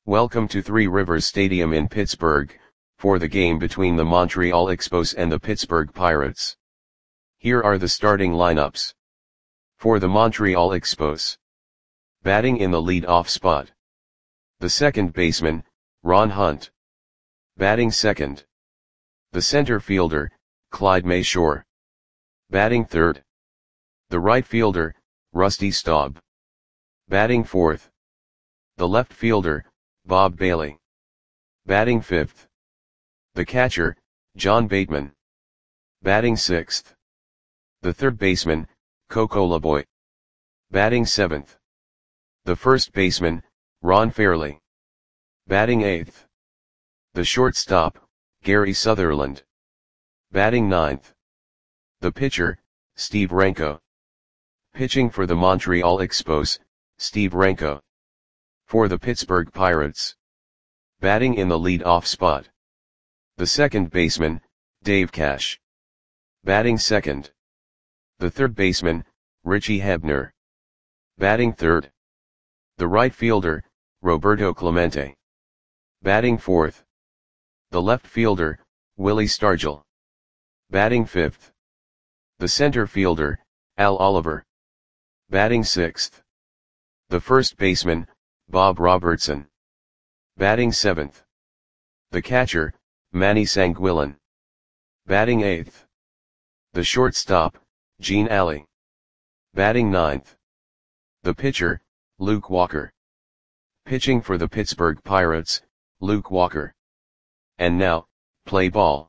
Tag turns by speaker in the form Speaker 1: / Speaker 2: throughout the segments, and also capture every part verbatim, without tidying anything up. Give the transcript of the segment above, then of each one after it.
Speaker 1: Welcome to Three Rivers Stadium in Pittsburgh, for the game between the Montreal Expos and the Pittsburgh Pirates. Here are the starting lineups. For the Montreal Expos. Batting in the lead-off spot. The second baseman, Ron Hunt. Batting second. The center fielder, Clyde Mayshore. Batting third. The right fielder, Rusty Staub. Batting fourth. The left fielder, Bob Bailey. Batting fifth. The catcher, John Bateman. Batting sixth. The third baseman, Coco Laboy. Batting seventh. The first baseman, Ron Fairly. Batting eighth. The shortstop, Gary Sutherland. Batting ninth. The pitcher, Steve Renko. Pitching for the Montreal Expos, Steve Renko. For the Pittsburgh Pirates. Batting in the lead-off spot. The second baseman, Dave Cash. Batting second. The third baseman, Richie Hebner. Batting third. The right fielder, Roberto Clemente. Batting fourth. The left fielder, Willie Stargell. Batting fifth. The center fielder, Al Oliver. Batting sixth. The first baseman, Bob Robertson. Batting seventh. The catcher, Manny Sanguillen. Batting eighth. The shortstop, Gene Alley. Batting ninth. The pitcher, Luke Walker. Pitching for the Pittsburgh Pirates, Luke Walker. And now, play ball.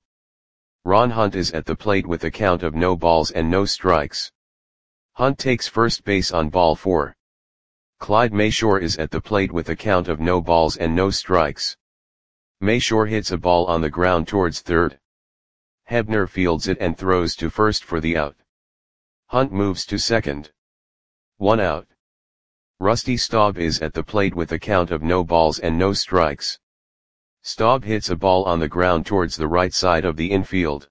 Speaker 1: Ron Hunt is at the plate with a count of no balls and no strikes. Hunt takes first base on ball four. Clyde Mayshore is at the plate with a count of no balls and no strikes. Mayshore hits a ball on the ground towards third. Hebner fields it and throws to first for the out. Hunt moves to second. One out. Rusty Staub is at the plate with a count of no balls and no strikes. Staub hits a ball on the ground towards the right side of the infield.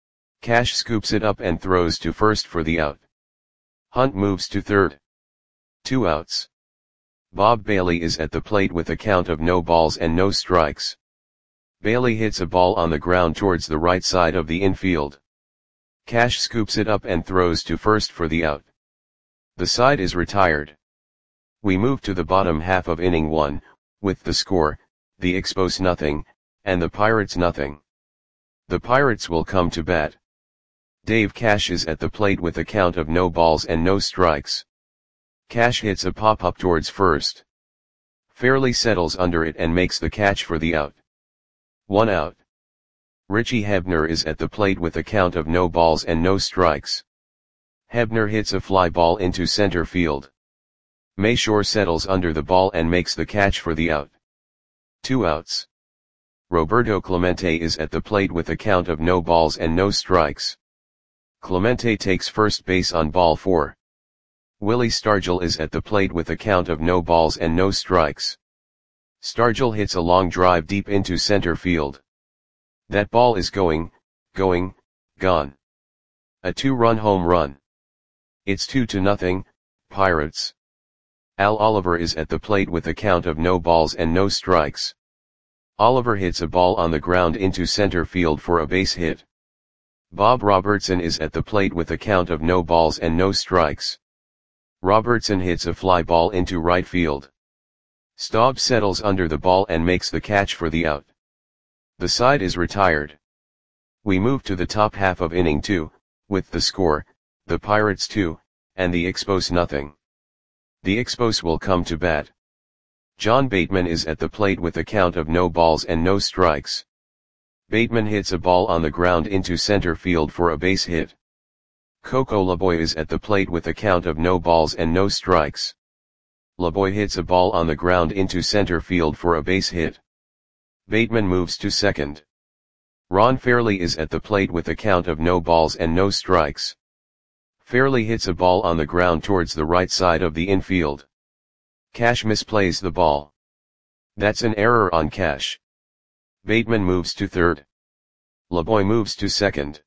Speaker 1: Cash scoops it up and throws to first for the out. Hunt moves to third. Two outs. Bob Bailey is at the plate with a count of no balls and no strikes. Bailey hits a ball on the ground towards the right side of the infield. Cash scoops it up and throws to first for the out. The side is retired. We move to the bottom half of inning one, with the score, the Expos nothing, and the Pirates nothing. The Pirates will come to bat. Dave Cash is at the plate with a count of no balls and no strikes. Cash hits a pop-up towards first. Fairly settles under it and makes the catch for the out. One out. Richie Hebner is at the plate with a count of no balls and no strikes. Hebner hits a fly ball into center field. Mayshore settles under the ball and makes the catch for the out. Two outs. Roberto Clemente is at the plate with a count of no balls and no strikes. Clemente takes first base on ball four. Willie Stargell is at the plate with a count of no balls and no strikes. Stargell hits a long drive deep into center field. That ball is going, going, gone. A two-run home run. It's two to nothing, Pirates. Al Oliver is at the plate with a count of no balls and no strikes. Oliver hits a ball on the ground into center field for a base hit. Bob Robertson is at the plate with a count of no balls and no strikes. Robertson hits a fly ball into right field. Staub settles under the ball and makes the catch for the out. The side is retired. We move to the top half of inning two, with the score, the Pirates two, and the Expos nothing. The Expos will come to bat. John Bateman is at the plate with a count of no balls and no strikes. Bateman hits a ball on the ground into center field for a base hit. Coco Laboy is at the plate with a count of no balls and no strikes. Laboy hits a ball on the ground into center field for a base hit. Bateman moves to second. Ron Fairly is at the plate with a count of no balls and no strikes. Fairly hits a ball on the ground towards the right side of the infield. Cash misplays the ball. That's an error on Cash. Bateman moves to third. Laboy moves to second.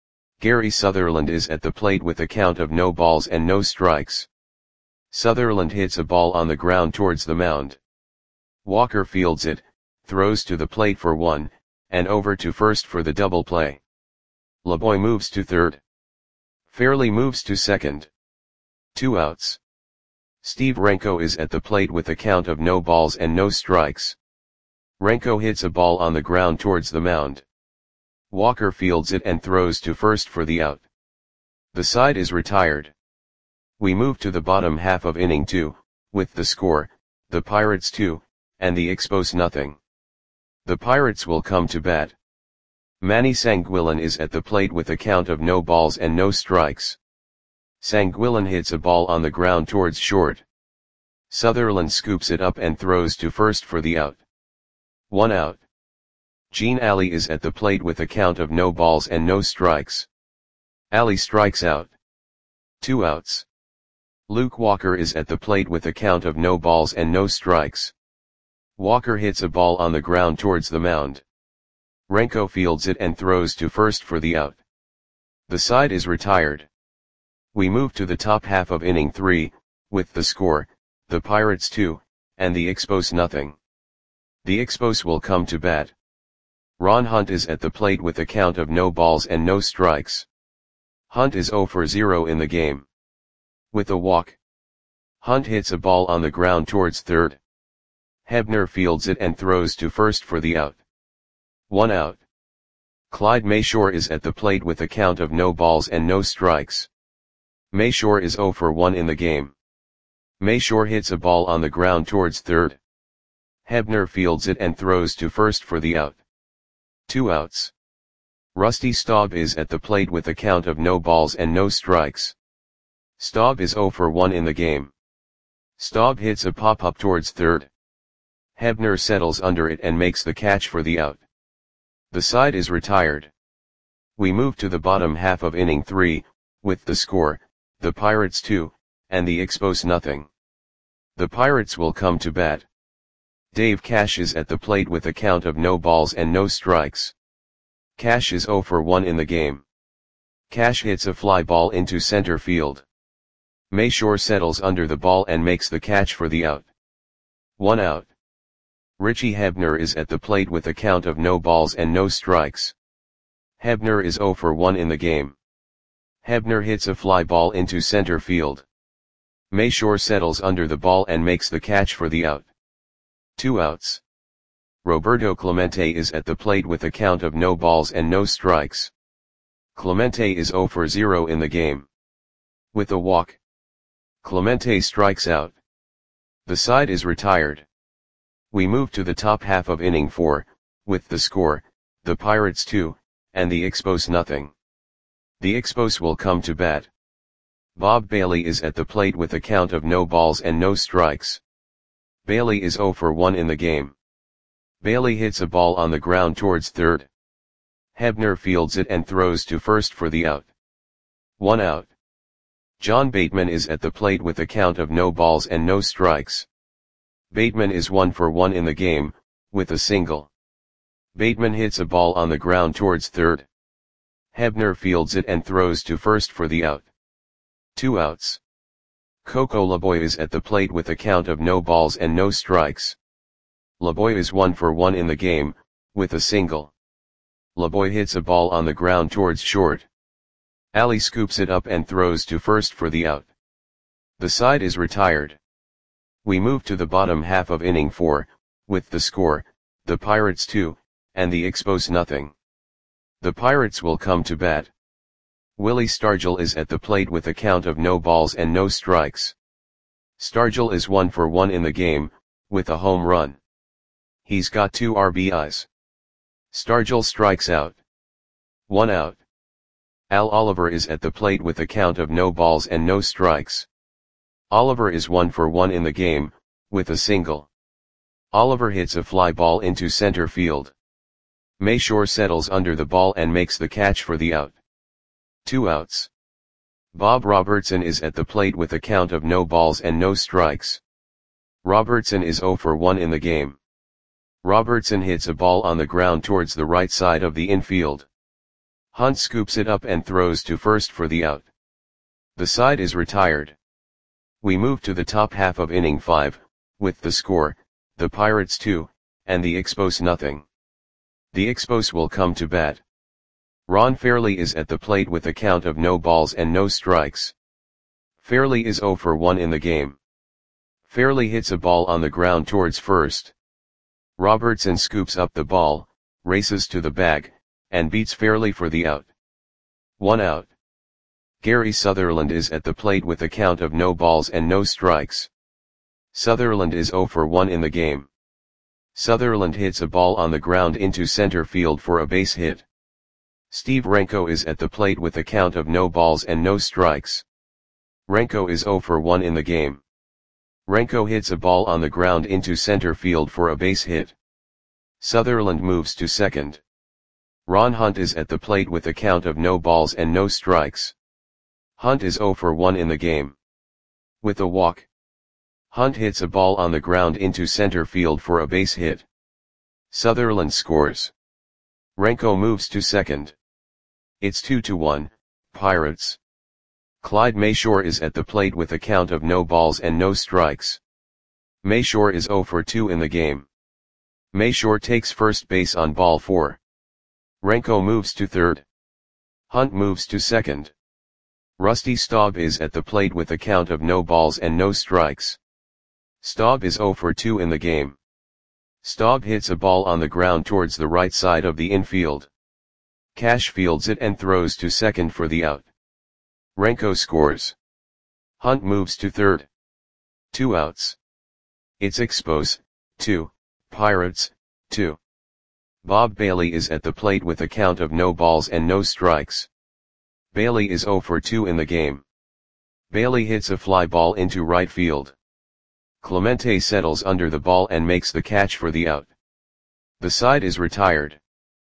Speaker 1: Gary Sutherland is at the plate with a count of no balls and no strikes. Sutherland hits a ball on the ground towards the mound. Walker fields it, throws to the plate for one, and over to first for the double play. LeBoy moves to third. Fairley moves to second. Two outs. Steve Renko is at the plate with a count of no balls and no strikes. Renko hits a ball on the ground towards the mound. Walker fields it and throws to first for the out. The side is retired. We move to the bottom half of inning two, with the score, the Pirates two, and the Expos nothing. The Pirates will come to bat. Manny Sanguillen is at the plate with a count of no balls and no strikes. Sanguillen hits a ball on the ground towards short. Sutherland scoops it up and throws to first for the out. One out. Gene Alley is at the plate with a count of no balls and no strikes. Alley strikes out. Two outs. Luke Walker is at the plate with a count of no balls and no strikes. Walker hits a ball on the ground towards the mound. Renko fields it and throws to first for the out. The side is retired. We move to the top half of inning three, with the score, the Pirates two, and the Expos nothing. The Expos will come to bat. Ron Hunt is at the plate with a count of no balls and no strikes. Hunt is zero for zero in the game. With a walk, Hunt hits a ball on the ground towards third. Hebner fields it and throws to first for the out. One out. Clyde Mayshore is at the plate with a count of no balls and no strikes. Mayshore is zero for one in the game. Mayshore hits a ball on the ground towards third. Hebner fields it and throws to first for the out. Two outs. Rusty Staub is at the plate with a count of no balls and no strikes. Staub is zero for one in the game. Staub hits a pop-up towards third. Hebner settles under it and makes the catch for the out. The side is retired. We move to the bottom half of inning three, with the score, the Pirates two, and the Expos nothing. The Pirates will come to bat. Dave Cash is at the plate with a count of no balls and no strikes. Cash is zero for one in the game. Cash hits a fly ball into center field. Mayshore settles under the ball and makes the catch for the out. One out. Richie Hebner is at the plate with a count of no balls and no strikes. Hebner is zero for one in the game. Hebner hits a fly ball into center field. Mayshore settles under the ball and makes the catch for the out. Two outs. Roberto Clemente is at the plate with a count of no balls and no strikes. Clemente is zero for zero in the game. With a walk, Clemente strikes out. The side is retired. We move to the top half of inning four, with the score, the Pirates two, and the Expos nothing. The Expos will come to bat. Bob Bailey is at the plate with a count of no balls and no strikes. Bailey is zero for one in the game. Bailey hits a ball on the ground towards third. Hebner fields it and throws to first for the out. One out. John Bateman is at the plate with a count of no balls and no strikes. Bateman is one for one in the game, with a single. Bateman hits a ball on the ground towards third. Hebner fields it and throws to first for the out. Two outs. Coco LeBoy is at the plate with a count of no balls and no strikes. LeBoy is one for one in the game, with a single. LeBoy hits a ball on the ground towards short. Alley scoops it up and throws to first for the out. The side is retired. We move to the bottom half of inning four, with the score, the Pirates two, and the Expos nothing. The Pirates will come to bat. Willie Stargell is at the plate with a count of no balls and no strikes. Stargell is one for one in the game, with a home run. He's got two R B Is. Stargell strikes out. One out. Al Oliver is at the plate with a count of no balls and no strikes. Oliver is one for one in the game, with a single. Oliver hits a fly ball into center field. Mayshore settles under the ball and makes the catch for the out. Two outs. Bob Robertson is at the plate with a count of no balls and no strikes. Robertson is zero for one in the game. Robertson hits a ball on the ground towards the right side of the infield. Hunt scoops it up and throws to first for the out. The side is retired. We move to the top half of inning five, with the score, the Pirates two, and the Expos nothing. The Expos will come to bat. Ron Fairly is at the plate with a count of no balls and no strikes. Fairly is oh for one in the game. Fairly hits a ball on the ground towards first. Robertson scoops up the ball, races to the bag, and beats Fairly for the out. One out. Gary Sutherland is at the plate with a count of no balls and no strikes. Sutherland is oh for one in the game. Sutherland hits a ball on the ground into center field for a base hit. Steve Renko is at the plate with a count of no balls and no strikes. Renko is oh for one in the game. Renko hits a ball on the ground into center field for a base hit. Sutherland moves to second. Ron Hunt is at the plate with a count of no balls and no strikes. Hunt is oh for one in the game. With a walk, Hunt hits a ball on the ground into center field for a base hit. Sutherland scores. Renko moves to second. It's two to one, Pirates. Clyde Mayshore is at the plate with a count of no balls and no strikes. Mayshore is oh for two in the game. Mayshore takes first base on ball four. Renko moves to third. Hunt moves to second. Rusty Staub is at the plate with a count of no balls and no strikes. Staub is oh for two in the game. Staub hits a ball on the ground towards the right side of the infield. Cash fields it and throws to second for the out. Renko scores. Hunt moves to third. Two outs. It's Expos, two, Pirates, two. Bob Bailey is at the plate with a count of no balls and no strikes. Bailey is oh for two in the game. Bailey hits a fly ball into right field. Clemente settles under the ball and makes the catch for the out. The side is retired.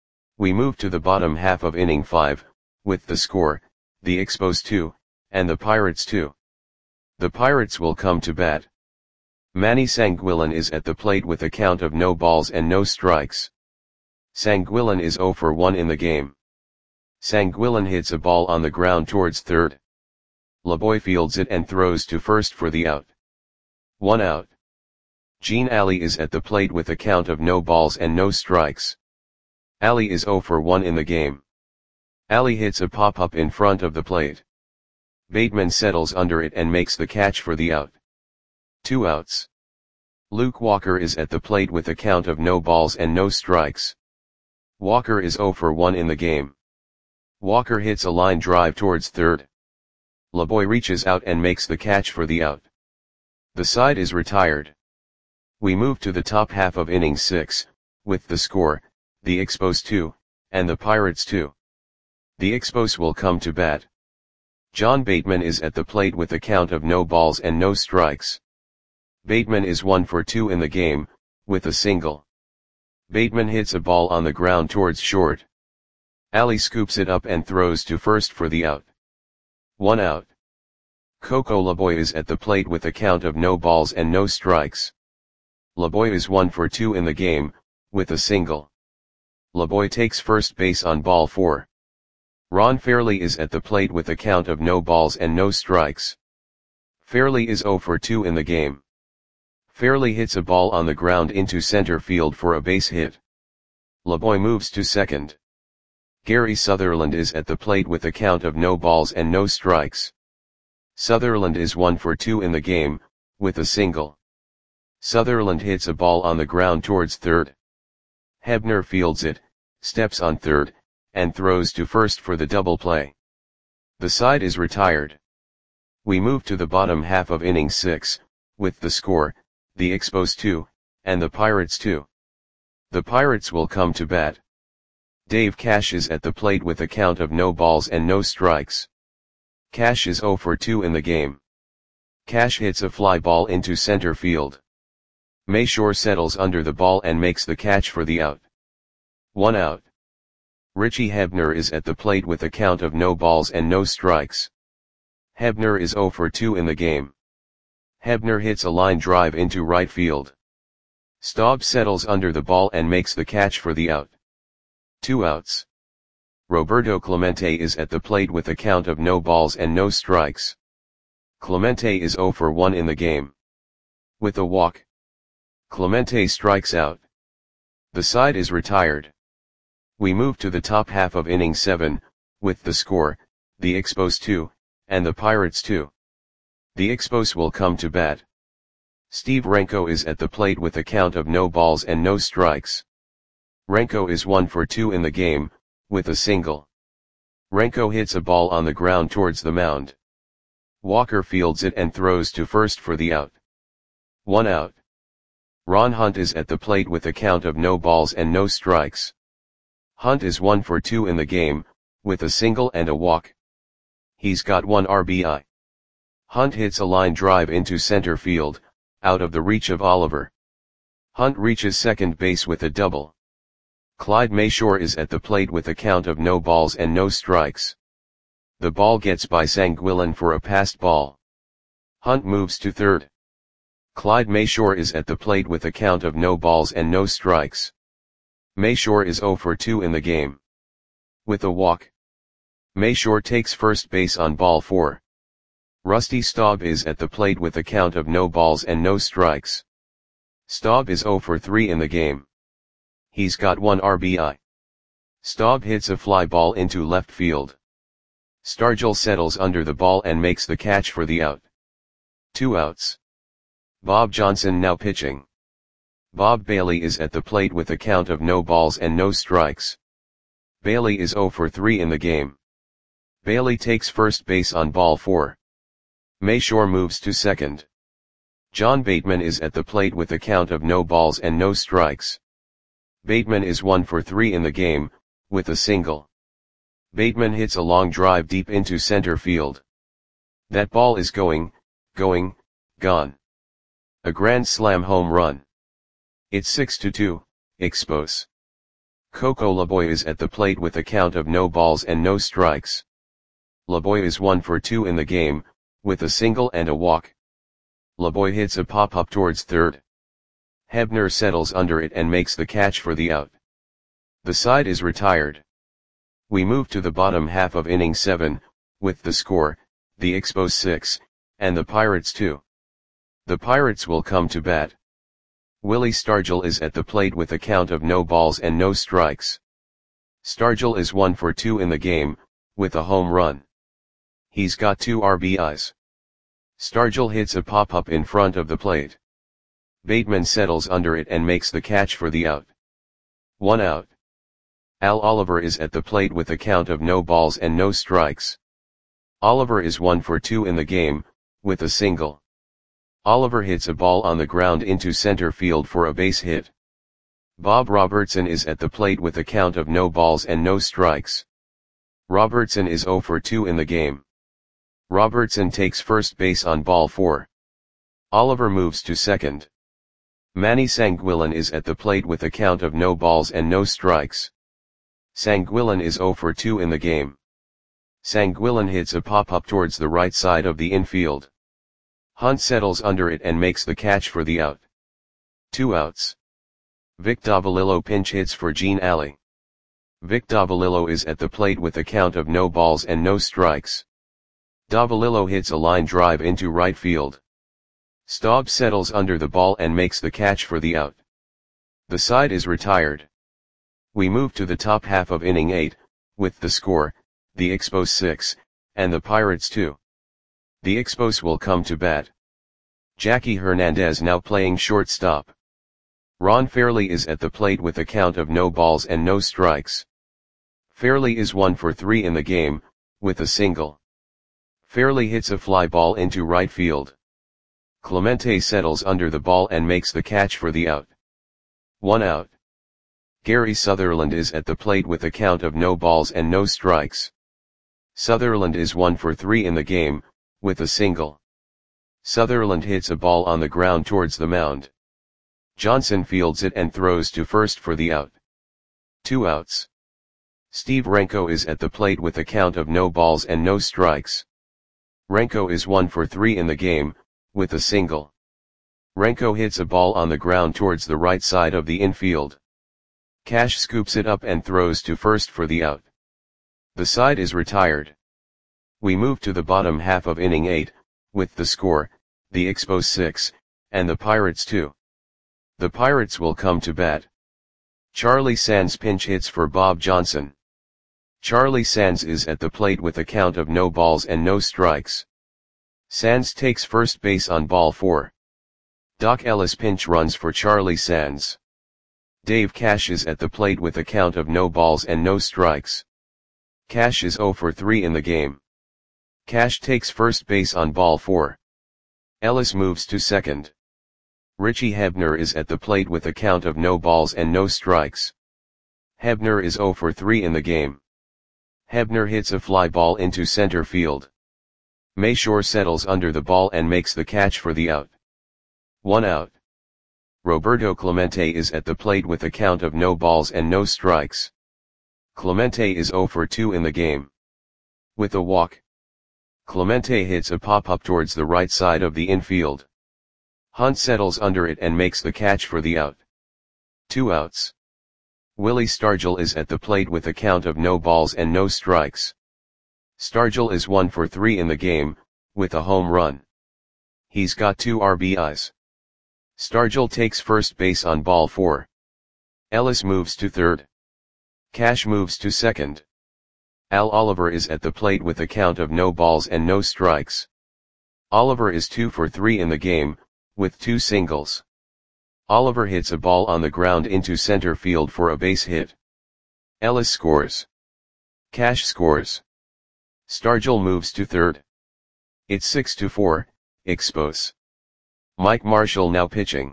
Speaker 1: We move to the bottom half of inning five, with the score, the Expos two, and the Pirates two. The Pirates will come to bat. Manny Sanguillen is at the plate with a count of no balls and no strikes. Sanguillen is oh for one in the game. Sanguillen hits a ball on the ground towards third. LeBoy fields it and throws to first for the out. One out. Gene Alley is at the plate with a count of no balls and no strikes. Alley is oh for one in the game. Alley hits a pop-up in front of the plate. Bateman settles under it and makes the catch for the out. Two outs. Luke Walker is at the plate with a count of no balls and no strikes. Walker is oh for one in the game. Walker hits a line drive towards third. LeBoy reaches out and makes the catch for the out. The side is retired. We move to the top half of inning six, with the score, the Expos two, and the Pirates two. The Expos will come to bat. John Bateman is at the plate with a count of no balls and no strikes. Bateman is one for two in the game, with a single. Bateman hits a ball on the ground towards short. Alley scoops it up and throws to first for the out. One out. Coco LeBoy is at the plate with a count of no balls and no strikes. LeBoy is one for two in the game, with a single. LeBoy takes first base on ball four. Ron Fairly is at the plate with a count of no balls and no strikes. Fairly is oh for two in the game. Fairly hits a ball on the ground into center field for a base hit. LeBoy moves to second. Gary Sutherland is at the plate with a count of no balls and no strikes. Sutherland is one for two in the game, with a single. Sutherland hits a ball on the ground towards third. Hebner fields it, steps on third, and throws to first for the double play. The side is retired. We move to the bottom half of inning six, with the score, the Expos two, and the Pirates two. The Pirates will come to bat. Dave Cash is at the plate with a count of no balls and no strikes. Cash is oh for two in the game. Cash hits a fly ball into center field. Mayshore settles under the ball and makes the catch for the out. One out. Richie Hebner is at the plate with a count of no balls and no strikes. Hebner is oh for two in the game. Hebner hits a line drive into right field. Staub settles under the ball and makes the catch for the out. Two outs. Roberto Clemente is at the plate with a count of no balls and no strikes. Clemente is oh for one in the game. With a walk, Clemente strikes out. The side is retired. We move to the top half of inning seven, with the score, the Expos two, and the Pirates two. The Expos will come to bat. Steve Renko is at the plate with a count of no balls and no strikes. Renko is one for two in the game, with a single. Renko hits a ball on the ground towards the mound. Walker fields it and throws to first for the out. One out. Ron Hunt is at the plate with a count of no balls and no strikes. Hunt is one for two in the game, with a single and a walk. He's got one R B I. Hunt hits a line drive into center field, out of the reach of Oliver. Hunt reaches second base with a double. Clyde Mayshore is at the plate with a count of no balls and no strikes. The ball gets by Sanguillen for a passed ball. Hunt moves to third. Clyde Mayshore is at the plate with a count of no balls and no strikes. Mayshore is zero for two in the game. With a walk. Mayshore takes first base on ball four. Rusty Staub is at the plate with a count of no balls and no strikes. Staub is zero for three in the game. He's got one R B I. Staub hits a fly ball into left field. Stargell settles under the ball and makes the catch for the out. Two outs. Bob Johnson now pitching. Bob Bailey is at the plate with a count of no balls and no strikes. Bailey is zero for three in the game. Bailey takes first base on ball four. Mayshore moves to second. John Bateman is at the plate with a count of no balls and no strikes. Bateman is one for three in the game, with a single. Bateman hits a long drive deep into center field. That ball is going, going, gone. A grand slam home run. It's six to two, Expos. Coco Laboy is at the plate with a count of no balls and no strikes. Laboy is one for two in the game, with a single and a walk. Laboy hits a pop-up towards third. Hebner settles under it and makes the catch for the out. The side is retired. We move to the bottom half of inning seven, with the score, the Expos six, and the Pirates two. The Pirates will come to bat. Willie Stargell is at the plate with a count of no balls and no strikes. Stargell is one for two in the game, with a home run. He's got two R B Is. Stargell hits a pop-up in front of the plate. Bateman settles under it and makes the catch for the out. One out. Al Oliver is at the plate with a count of no balls and no strikes. Oliver is one for two in the game, with a single. Oliver hits a ball on the ground into center field for a base hit. Bob Robertson is at the plate with a count of no balls and no strikes. Robertson is zero for two in the game. Robertson takes first base on ball four. Oliver moves to second. Manny Sanguillen is at the plate with a count of no balls and no strikes. Sanguillen is zero for two in the game. Sanguillen hits a pop-up towards the right side of the infield. Hunt settles under it and makes the catch for the out. Two outs. Vic Davalillo pinch hits for Gene Alley. Vic Davalillo is at the plate with a count of no balls and no strikes. Davalillo hits a line drive into right field. Staub settles under the ball and makes the catch for the out. The side is retired. We move to the top half of inning eight, with the score, the Expos six, and the Pirates two. The Expos will come to bat. Jackie Hernandez now playing shortstop. Ron Fairley is at the plate with a count of no balls and no strikes. Fairley is one for three in the game, with a single. Fairley hits a fly ball into right field. Clemente settles under the ball and makes the catch for the out. One out. Gary Sutherland is at the plate with a count of no balls and no strikes. Sutherland is one for three in the game, with a single. Sutherland hits a ball on the ground towards the mound. Johnson fields it and throws to first for the out. Two outs. Steve Renko is at the plate with a count of no balls and no strikes. Renko is one for three in the game, with a single. Renko hits a ball on the ground towards the right side of the infield. Cash scoops it up and throws to first for the out. The side is retired. We move to the bottom half of inning eight, with the score, the Expos six, and the Pirates two. The Pirates will come to bat. Charlie Sands pinch hits for Bob Johnson. Charlie Sands is at the plate with a count of no balls and no strikes. Sands takes first base on ball four. Doc Ellis pinch runs for Charlie Sands. Dave Cash is at the plate with a count of no balls and no strikes. Cash is oh for three in the game. Cash takes first base on ball four. Ellis moves to second. Richie Hebner is at the plate with a count of no balls and no strikes. Hebner is oh for three in the game. Hebner hits a fly ball into center field. Mayshore settles under the ball and makes the catch for the out. One out. Roberto Clemente is at the plate with a count of no balls and no strikes. Clemente is oh for two in the game. With a walk, Clemente hits a pop-up towards the right side of the infield. Hunt settles under it and makes the catch for the out. Two outs. Willie Stargell is at the plate with a count of no balls and no strikes. Stargell is one for three in the game, with a home run. He's got two R B Is. Stargell takes first base on ball four. Ellis moves to third. Cash moves to second. Al Oliver is at the plate with a count of no balls and no strikes. Oliver is two for three in the game, with two singles. Oliver hits a ball on the ground into center field for a base hit. Ellis scores. Cash scores. Stargell moves to third. It's six to four, Expos. Mike Marshall now pitching.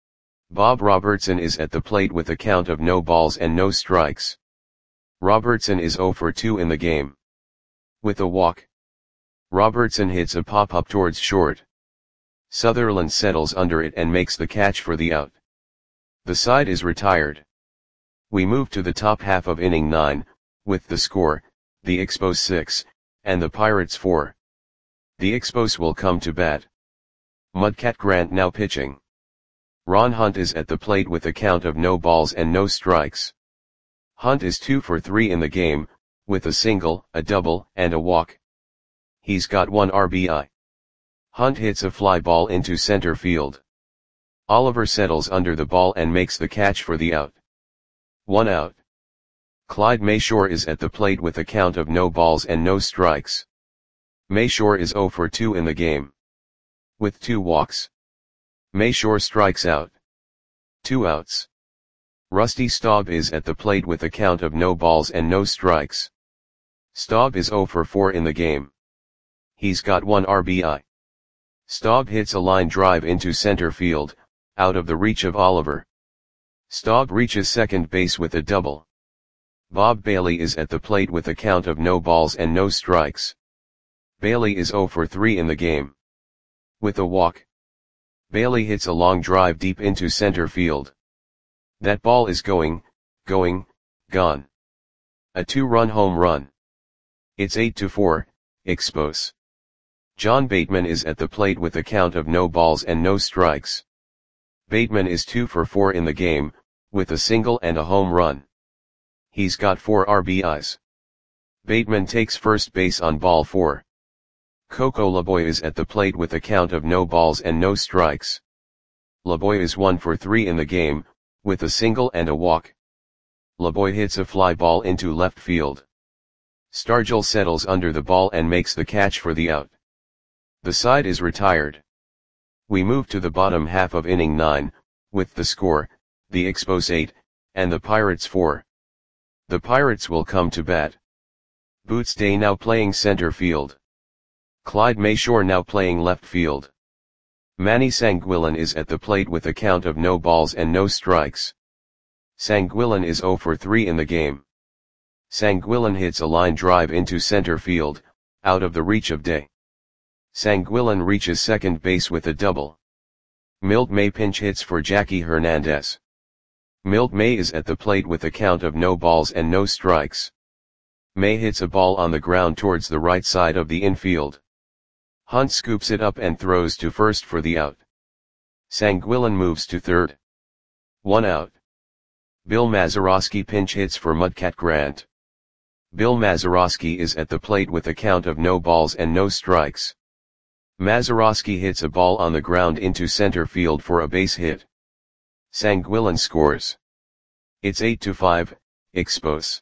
Speaker 1: Bob Robertson is at the plate with a count of no balls and no strikes. Robertson is oh for two in the game. With a walk, Robertson hits a pop-up towards short. Sutherland settles under it and makes the catch for the out. The side is retired. We move to the top half of inning nine, with the score, the Expos six, and the Pirates four. The Expos will come to bat. Mudcat Grant now pitching. Ron Hunt is at the plate with a count of no balls and no strikes. Hunt is two for three in the game, with a single, a double, and a walk. He's got one R B I. Hunt hits a fly ball into center field. Oliver settles under the ball and makes the catch for the out. One out. Clyde Mayshore is at the plate with a count of no balls and no strikes. Mayshore is oh for two in the game. With two walks, Mayshore strikes out. Two outs. Rusty Staub is at the plate with a count of no balls and no strikes. Staub is oh for four in the game. He's got one R B I. Staub hits a line drive into center field, out of the reach of Oliver. Staub reaches second base with a double. Bob Bailey is at the plate with a count of no balls and no strikes. Bailey is oh for three in the game. With a walk, Bailey hits a long drive deep into center field. That ball is going, going, gone. A two-run home run. It's eight to four, Expos. John Bateman is at the plate with a count of no balls and no strikes. Bateman is two for four in the game, with a single and a home run. He's got four R B Is. Bateman takes first base on ball four. Coco LeBoy is at the plate with a count of no balls and no strikes. LeBoy is one for three in the game, with a single and a walk. LeBoy hits a fly ball into left field. Stargell settles under the ball and makes the catch for the out. The side is retired. We move to the bottom half of inning nine, with the score, the Expos eight, and the Pirates four. The Pirates will come to bat. Boots Day now playing center field. Clyde Mayshore now playing left field. Manny Sanguillen is at the plate with a count of no balls and no strikes. Sanguillen is oh for three in the game. Sanguillen hits a line drive into center field, out of the reach of Day. Sanguillen reaches second base with a double. Milt May pinch hits for Jackie Hernandez. Milt May is at the plate with a count of no balls and no strikes. May hits a ball on the ground towards the right side of the infield. Hunt scoops it up and throws to first for the out. Sanguillen moves to third. One out. Bill Mazeroski pinch hits for Mudcat Grant. Bill Mazeroski is at the plate with a count of no balls and no strikes. Mazeroski hits a ball on the ground into center field for a base hit. Sanguillen scores. It's eight to five, Expos.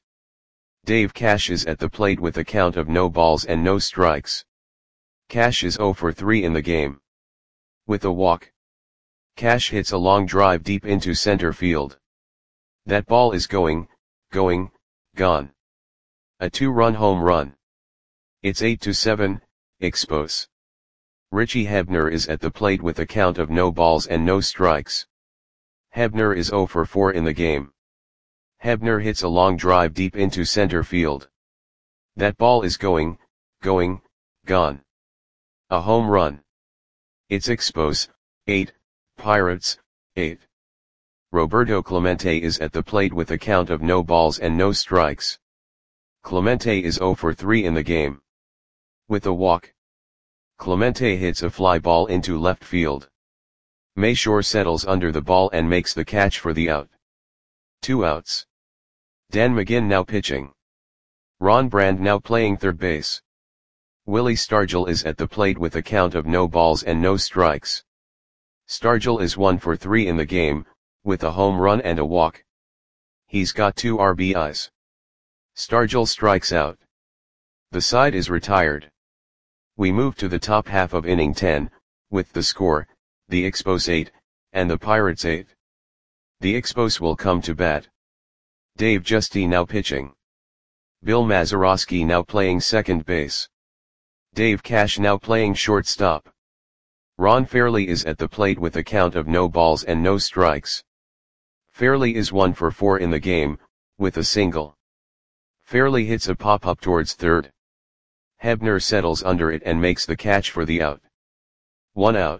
Speaker 1: Dave Cash is at the plate with a count of no balls and no strikes. Cash is zero for three in the game. With a walk, Cash hits a long drive deep into center field. That ball is going, going, gone. A two-run home run. It's eight to seven, Expos. Richie Hebner is at the plate with a count of no balls and no strikes. Hebner is zero for four in the game. Hebner hits a long drive deep into center field. That ball is going, going, gone. A home run. It's Expos, eight, Pirates, eight. Roberto Clemente is at the plate with a count of no balls and no strikes. Clemente is zero for three in the game. With a walk, Clemente hits a fly ball into left field. Mayshore settles under the ball and makes the catch for the out. Two outs. Dan McGinn now pitching. Ron Brand now playing third base. Willie Stargell is at the plate with a count of no balls and no strikes. Stargell is one for three in the game, with a home run and a walk. He's got two R B Is. Stargell strikes out. The side is retired. We move to the top half of inning ten, with the score, the Expos eight, and the Pirates eight. The Expos will come to bat. Dave Giusti now pitching. Bill Mazeroski now playing second base. Dave Cash now playing shortstop. Ron Fairley is at the plate with a count of no balls and no strikes. Fairley is one for four in the game, with a single. Fairley hits a pop-up towards third. Hebner settles under it and makes the catch for the out. One out.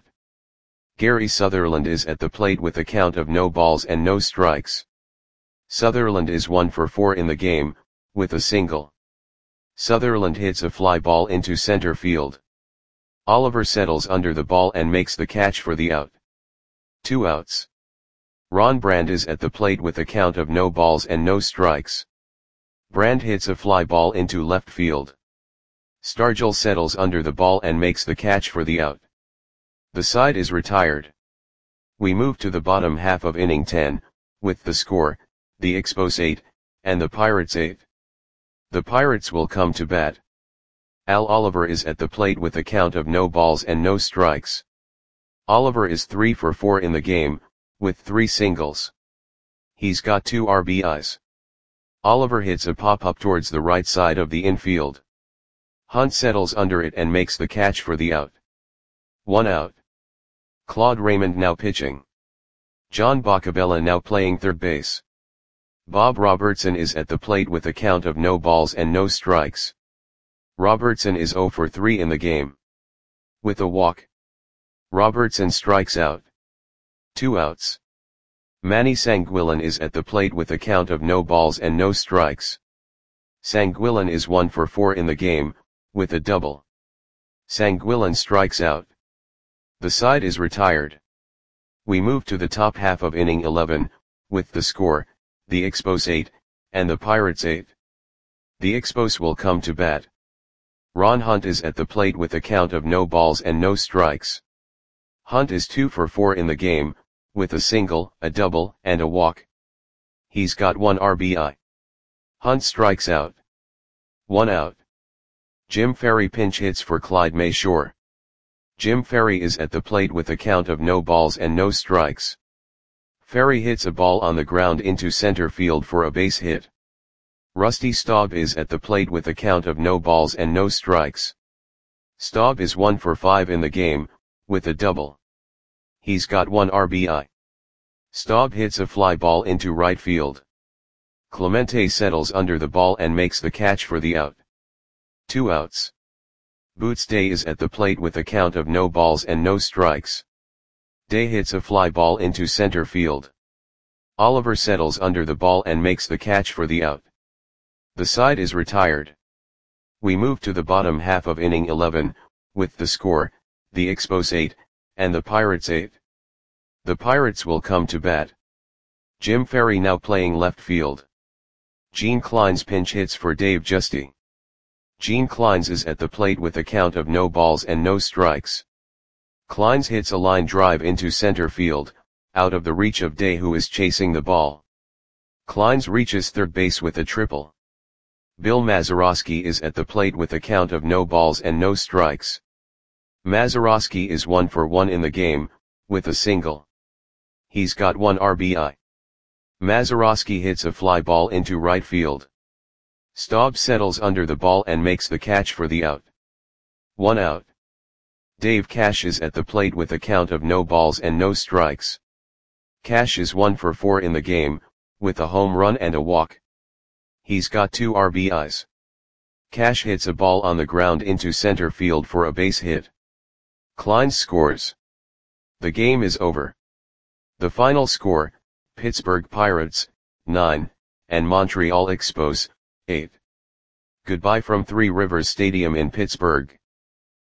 Speaker 1: Gary Sutherland is at the plate with a count of no balls and no strikes. Sutherland is one for four in the game, with a single. Sutherland hits a fly ball into center field. Oliver settles under the ball and makes the catch for the out. Two outs. Ron Brand is at the plate with a count of no balls and no strikes. Brand hits a fly ball into left field. Stargell settles under the ball and makes the catch for the out. The side is retired. We move to the bottom half of inning ten, with the score, the Expos eight, and the Pirates eight. The Pirates will come to bat. Al Oliver is at the plate with a count of no balls and no strikes. Oliver is three for four in the game, with three singles. He's got two R B Is. Oliver hits a pop-up towards the right side of the infield. Hunt settles under it and makes the catch for the out. One out. Claude Raymond now pitching. John Boccabella now playing third base. Bob Robertson is at the plate with a count of no balls and no strikes. Robertson is zero for three in the game. With a walk, Robertson strikes out. Two outs. Manny Sanguillen is at the plate with a count of no balls and no strikes. Sanguillen is one for four in the game, with a double. Sanguillen strikes out. The side is retired. We move to the top half of inning eleven, with the score, the Expos eight, and the Pirates eight. The Expos will come to bat. Ron Hunt is at the plate with a count of no balls and no strikes. Hunt is two for four in the game, with a single, a double, and a walk. He's got one R B I. Hunt strikes out. One out. Jim Ferry pinch hits for Clyde Mayshore. Jim Ferry is at the plate with a count of no balls and no strikes. Ferry hits a ball on the ground into center field for a base hit. Rusty Staub is at the plate with a count of no balls and no strikes. Staub is one for five in the game, with a double. He's got one R B I. Staub hits a fly ball into right field. Clemente settles under the ball and makes the catch for the out. Two outs. Boots Day is at the plate with a count of no balls and no strikes. Day hits a fly ball into center field. Oliver settles under the ball and makes the catch for the out. The side is retired. We move to the bottom half of inning eleven, with the score, the Expos eight, and the Pirates eight. The Pirates will come to bat. Jim Ferry now playing left field. Gene Clines pinch hits for Dave Giusti. Gene Clines is at the plate with a count of no balls and no strikes. Clines hits a line drive into center field, out of the reach of Day, who is chasing the ball. Kleins reaches third base with a triple. Bill Mazeroski is at the plate with a count of no balls and no strikes. Mazeroski is one for one in the game, with a single. He's got one R B I. Mazeroski hits a fly ball into right field. Staub settles under the ball and makes the catch for the out. One out. Dave Cash is at the plate with a count of no balls and no strikes. Cash is one for four in the game, with a home run and a walk. He's got two R B Is. Cash hits a ball on the ground into center field for a base hit. Kleins scores. The game is over. The final score, Pittsburgh Pirates, nine, and Montreal Expos, eight. Goodbye from Three Rivers Stadium in Pittsburgh.